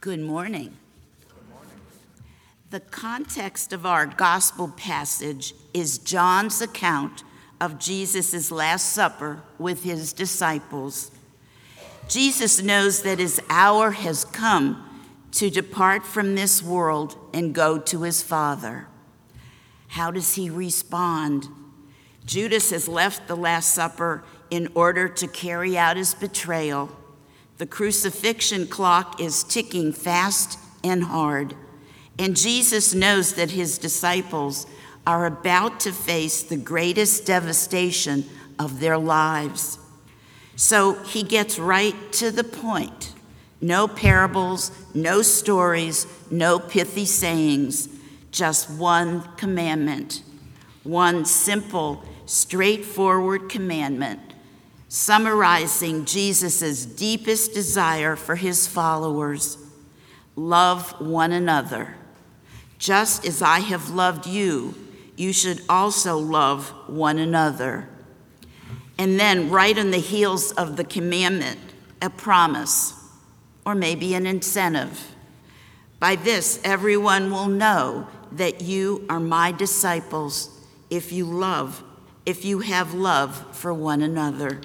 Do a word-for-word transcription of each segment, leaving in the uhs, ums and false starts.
Good morning. The context of our gospel passage is John's account of Jesus' Last Supper with his disciples. Jesus knows that his hour has come to depart from this world and go to his Father. How does he respond? Judas has left the Last Supper in order to carry out his betrayal. The crucifixion clock is ticking fast and hard, and Jesus knows that his disciples are about to face the greatest devastation of their lives. So he gets right to the point. No parables, no stories, no pithy sayings, just one commandment, one simple, straightforward commandment, summarizing Jesus' deepest desire for his followers: love one another. Just as I have loved you, you should also love one another. And then, right on the heels of the commandment, a promise, or maybe an incentive. By this, everyone will know that you are my disciples if you love, if you have love for one another.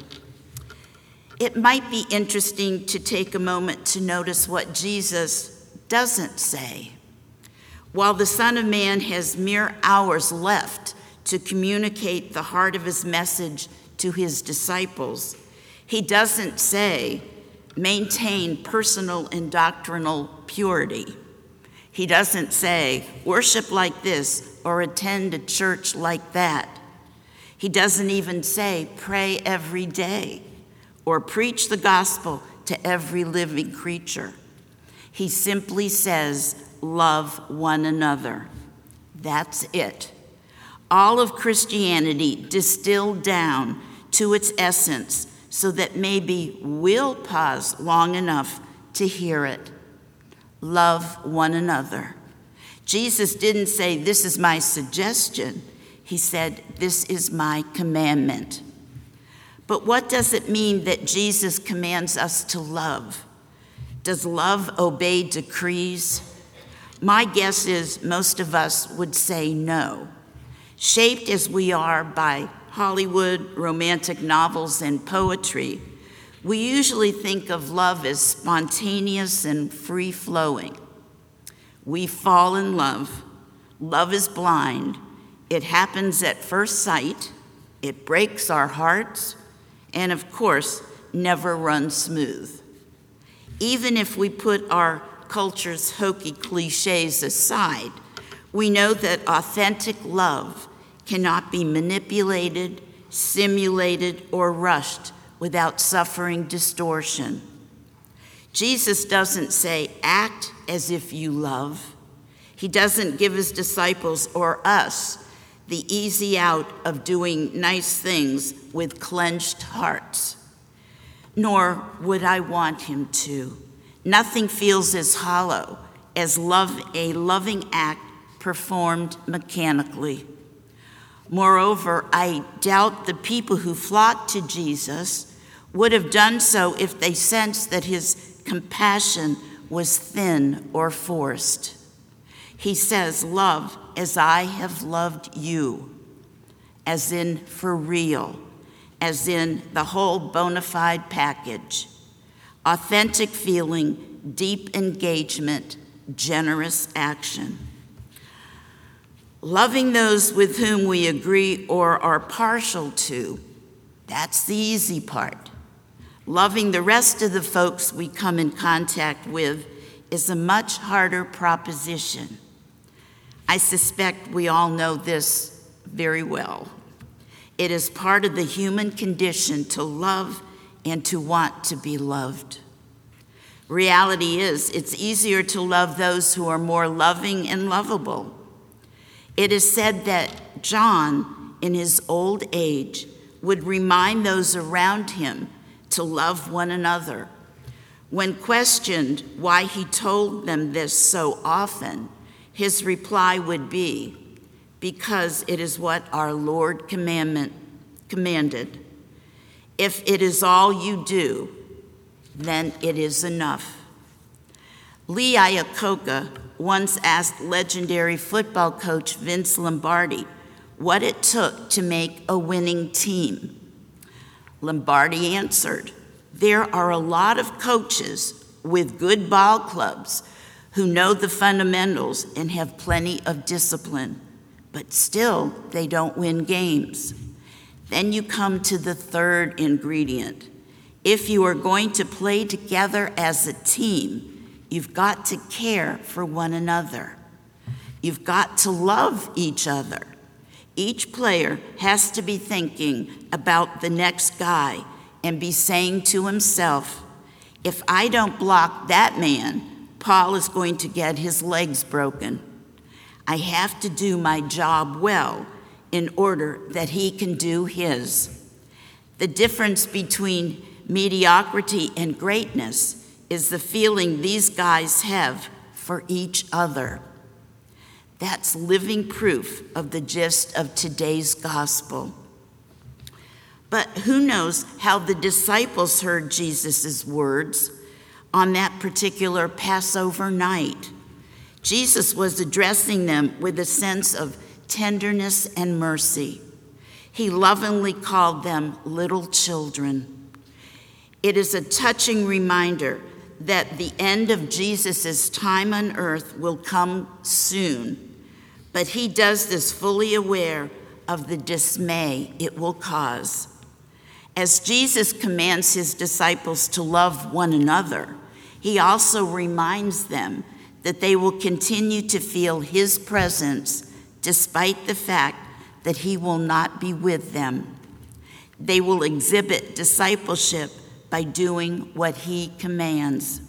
It might be interesting to take a moment to notice what Jesus doesn't say. While the Son of Man has mere hours left to communicate the heart of his message to his disciples, he doesn't say, maintain personal and doctrinal purity. He doesn't say, worship like this or attend a church like that. He doesn't even say, pray every day or preach the gospel to every living creature. He simply says, love one another. That's it. All of Christianity distilled down to its essence so that maybe we'll pause long enough to hear it. Love one another. Jesus didn't say, this is my suggestion. He said, this is my commandment. But what does it mean that Jesus commands us to love? Does love obey decrees? My guess is most of us would say no. Shaped as we are by Hollywood, romantic novels, and poetry, we usually think of love as spontaneous and free-flowing. We fall in love. Love is blind. It happens at first sight. It breaks our hearts, and of course, never runs smooth. Even if we put our culture's hokey cliches aside, we know that authentic love cannot be manipulated, simulated, or rushed without suffering distortion. Jesus doesn't say, act as if you love. He doesn't give his disciples or us the easy out of doing nice things with clenched hearts. Nor would I want him to. Nothing feels as hollow as love, a loving act performed mechanically. Moreover, I doubt the people who flocked to Jesus would have done so if they sensed that his compassion was thin or forced. He says, love as I have loved you, as in for real, as in the whole bona fide package. Authentic feeling, deep engagement, generous action. Loving those with whom we agree or are partial to, that's the easy part. Loving the rest of the folks we come in contact with is a much harder proposition. I suspect we all know this very well. It is part of the human condition to love and to want to be loved. Reality is, it's easier to love those who are more loving and lovable. It is said that John, in his old age, would remind those around him to love one another. When questioned why he told them this so often, his reply would be, because it is what our Lord commandment commanded. If it is all you do, then it is enough. Lee Iacocca once asked legendary football coach Vince Lombardi what it took to make a winning team. Lombardi answered, "There are a lot of coaches with good ball clubs who know the fundamentals and have plenty of discipline, but still they don't win games." Then you come to the third ingredient. If you are going to play together as a team, you've got to care for one another. You've got to love each other. Each player has to be thinking about the next guy and be saying to himself, "If I don't block that man, Paul is going to get his legs broken. I have to do my job well in order that he can do his." The difference between mediocrity and greatness is the feeling these guys have for each other. That's living proof of the gist of today's gospel. But who knows how the disciples heard Jesus' words on that particular Passover night? Jesus was addressing them with a sense of tenderness and mercy. He lovingly called them little children. It is a touching reminder that the end of Jesus' time on earth will come soon, but he does this fully aware of the dismay it will cause. As Jesus commands his disciples to love one another, he also reminds them that they will continue to feel his presence despite the fact that he will not be with them. They will exhibit discipleship by doing what he commands.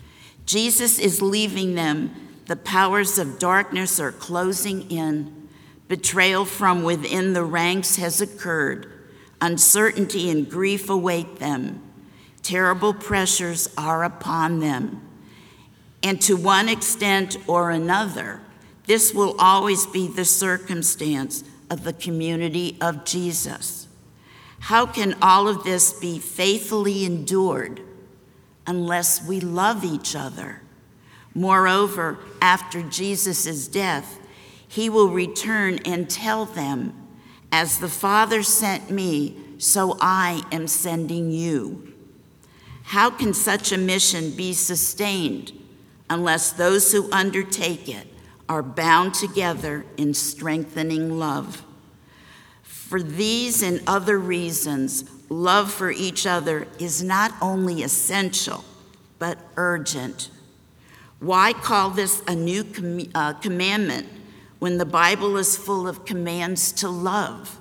Jesus is leaving them. The powers of darkness are closing in. Betrayal from within the ranks has occurred. Uncertainty and grief await them. Terrible pressures are upon them. And to one extent or another, this will always be the circumstance of the community of Jesus. How can all of this be faithfully endured unless we love each other? Moreover, after Jesus' death, he will return and tell them, "As the Father sent me, so I am sending you." How can such a mission be sustained unless those who undertake it are bound together in strengthening love? For these and other reasons, love for each other is not only essential, but urgent. Why call this a new com- uh, commandment when the Bible is full of commands to love?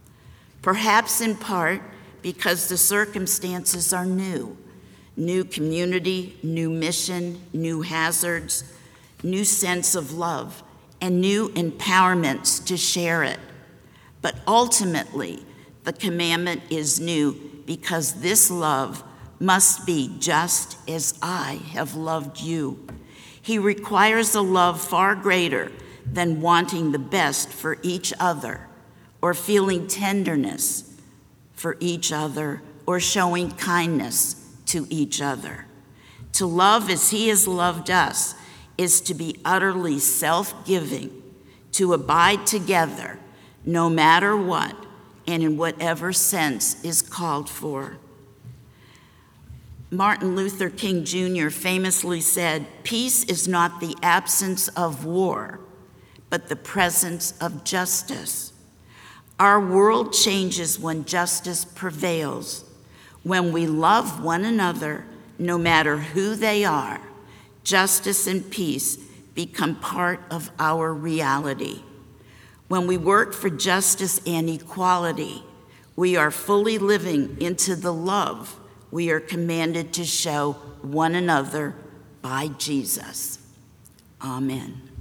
Perhaps in part because the circumstances are new. New community, new mission, new hazards, new sense of love, and new empowerments to share it. But ultimately, the commandment is new because this love must be just as I have loved you. He requires a love far greater than wanting the best for each other, or feeling tenderness for each other, or showing kindness to each other. To love as he has loved us is to be utterly self-giving, to abide together no matter what and in whatever sense is called for. Martin Luther King Junior famously said, "Peace is not the absence of war, but the presence of justice." Our world changes when justice prevails, when we love one another, no matter who they are. Justice and peace become part of our reality. When we work for justice and equality, we are fully living into the love we are commanded to show one another by Jesus. Amen.